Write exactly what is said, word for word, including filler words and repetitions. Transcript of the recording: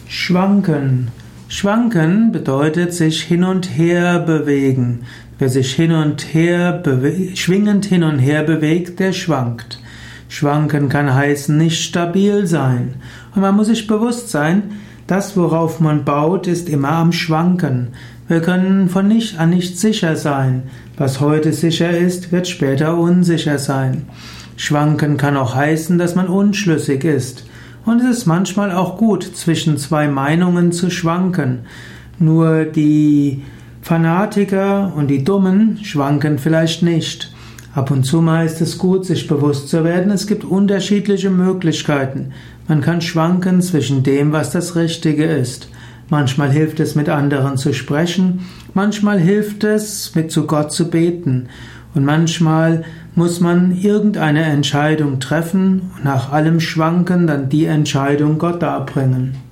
Schwanken. Schwanken bedeutet sich hin und her bewegen. Wer sich hin und her schwingend hin und her bewegt, der schwankt. Schwanken kann heißen, nicht stabil sein. Und man muss sich bewusst sein, das, worauf man baut, ist immer am Schwanken. Wir können von nicht an nicht sicher sein. Was heute sicher ist, wird später unsicher sein. Schwanken kann auch heißen, dass man unschlüssig ist. Und es ist manchmal auch gut, zwischen zwei Meinungen zu schwanken. Nur die Fanatiker und die Dummen schwanken vielleicht nicht. Ab und zu mal ist es gut, sich bewusst zu werden, es gibt unterschiedliche Möglichkeiten. Man kann schwanken zwischen dem, was das Richtige ist. Manchmal hilft es, mit anderen zu sprechen, manchmal hilft es, mit zu Gott zu beten. Und manchmal muss man irgendeine Entscheidung treffen und nach allem Schwanken dann die Entscheidung Gott darbringen.